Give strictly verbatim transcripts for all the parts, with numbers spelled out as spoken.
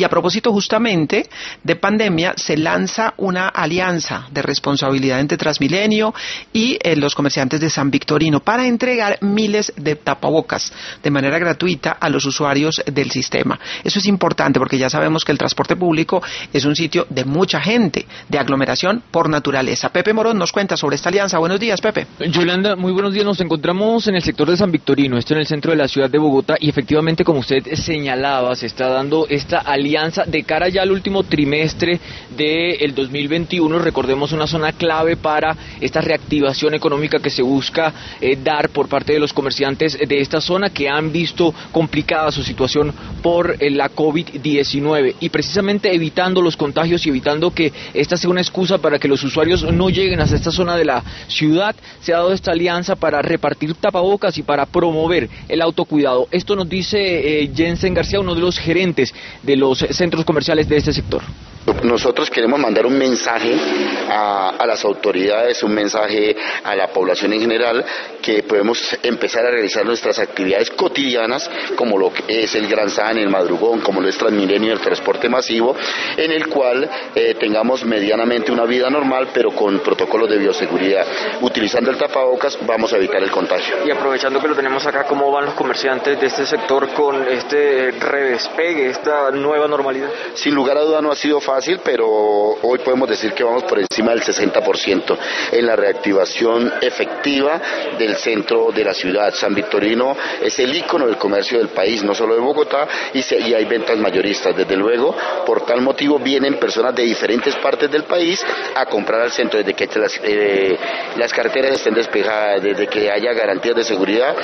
Y a propósito justamente de pandemia, se lanza una alianza de responsabilidad entre Transmilenio y eh, los comerciantes de San Victorino para entregar miles de tapabocas de manera gratuita a los usuarios del sistema. Eso es importante porque ya sabemos que el transporte público es un sitio de mucha gente, de aglomeración por naturaleza. Pepe Morón nos cuenta sobre esta alianza. Buenos días, Pepe. Yolanda, muy buenos días. Nos encontramos en el sector de San Victorino, esto en el centro de la ciudad de Bogotá, y efectivamente, como usted señalaba, se está dando esta alianza de cara ya al último trimestre del dos mil veintiuno. Recordemos, una zona clave para esta reactivación económica que se busca eh, dar por parte de los comerciantes de esta zona, que han visto complicada su situación por eh, la COVID diecinueve, y precisamente evitando los contagios y evitando que esta sea una excusa para que los usuarios no lleguen hasta esta zona de la ciudad, se ha dado esta alianza para repartir tapabocas y para promover el autocuidado. Esto nos dice eh, Jensen García, uno de los gerentes de los centros comerciales de este sector. Nosotros queremos mandar un mensaje a, a las autoridades, un mensaje a la población en general, que podemos empezar a realizar nuestras actividades cotidianas, como lo que es el Gran San, el Madrugón, como lo es Transmilenio, el transporte masivo, en el cual eh, tengamos medianamente una vida normal, pero con protocolos de bioseguridad. Utilizando el tapabocas vamos a evitar el contagio. Y aprovechando que lo tenemos acá, ¿cómo van los comerciantes de este sector con este redespegue, esta nueva normalidad? Sin lugar a duda no ha sido fácil. fácil, pero hoy podemos decir que vamos por encima del sesenta por ciento en la reactivación efectiva del centro de la ciudad. San Victorino es el ícono del comercio del país, no solo de Bogotá, y, se, y hay ventas mayoristas. Desde luego, por tal motivo vienen personas de diferentes partes del país a comprar al centro, desde que las, eh, las carreteras estén despejadas, desde que haya garantías de seguridad.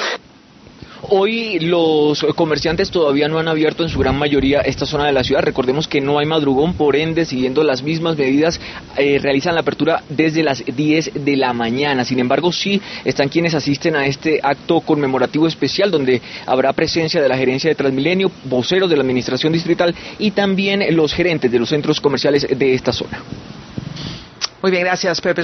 Hoy los comerciantes todavía no han abierto en su gran mayoría esta zona de la ciudad. Recordemos que no hay madrugón, por ende, siguiendo las mismas medidas, eh, realizan la apertura desde las diez de la mañana. Sin embargo, sí están quienes asisten a este acto conmemorativo especial, donde habrá presencia de la gerencia de Transmilenio, voceros de la administración distrital y también los gerentes de los centros comerciales de esta zona. Muy bien, gracias, Pepe.